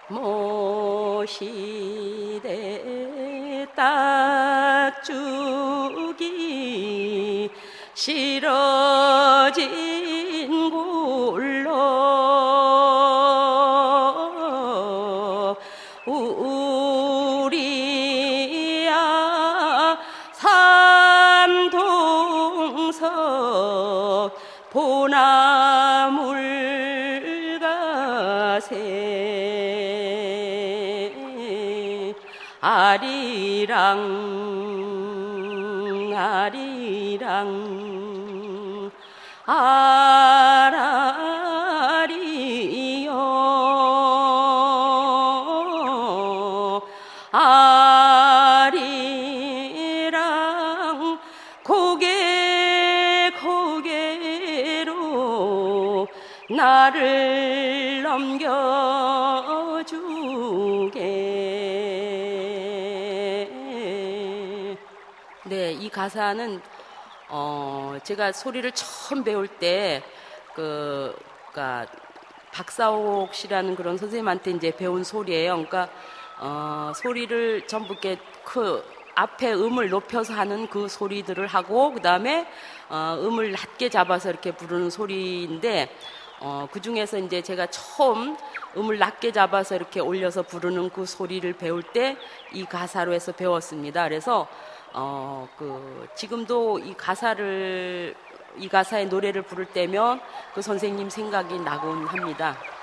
모시대 딱죽이 싫어진 굴로 우리야 삼동석 보나물 가세 아리랑 아리랑 아라리요 아리랑 고개로 나를 넘겨주게. 네, 이 가사는 제가 소리를 처음 배울 때 그러니까 박사옥 씨라는 그런 선생님한테 이제 배운 소리예요. 그러니까 소리를 전부 이렇게 앞에 음을 높여서 하는 그 소리들을 하고 그 다음에 음을 낮게 잡아서 이렇게 부르는 소리인데 그 중에서 이제 제가 처음 음을 낮게 잡아서 이렇게 올려서 부르는 그 소리를 배울 때 이 가사로 해서 배웠습니다. 그래서 지금도 이 가사의 노래를 부를 때면 그 선생님 생각이 나곤 합니다.